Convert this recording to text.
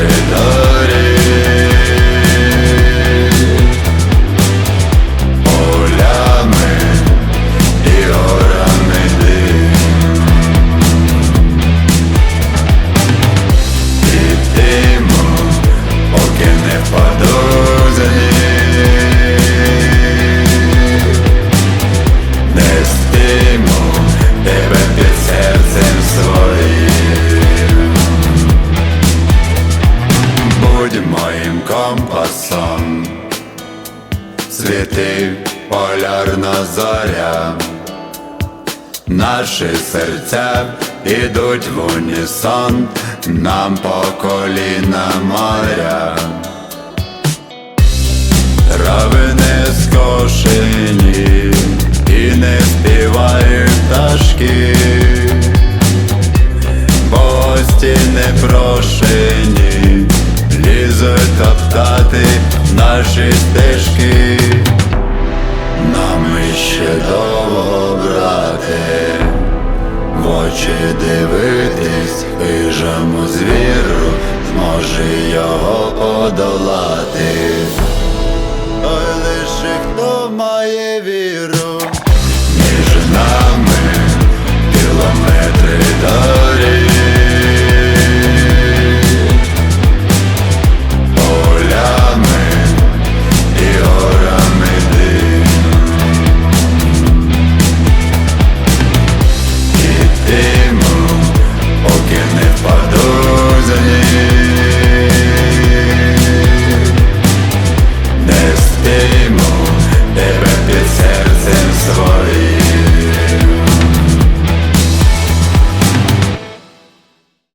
доріг, полями і горами дим. Ідемо, поки не впаду за ніг, нестиму тебе під серцем своїм. Будь моїм компасом, світи полярна зоря. Наші серця ідуть в унісон, нам по коліна моря. Трави не скошені і не співають пташки, гості непрошені лізуть топтати наші стежки. Нам іще довго, брате, в очі дивитись, хижому звіру, зможе його подолати той лише, хто має віру. Між нами кілометри до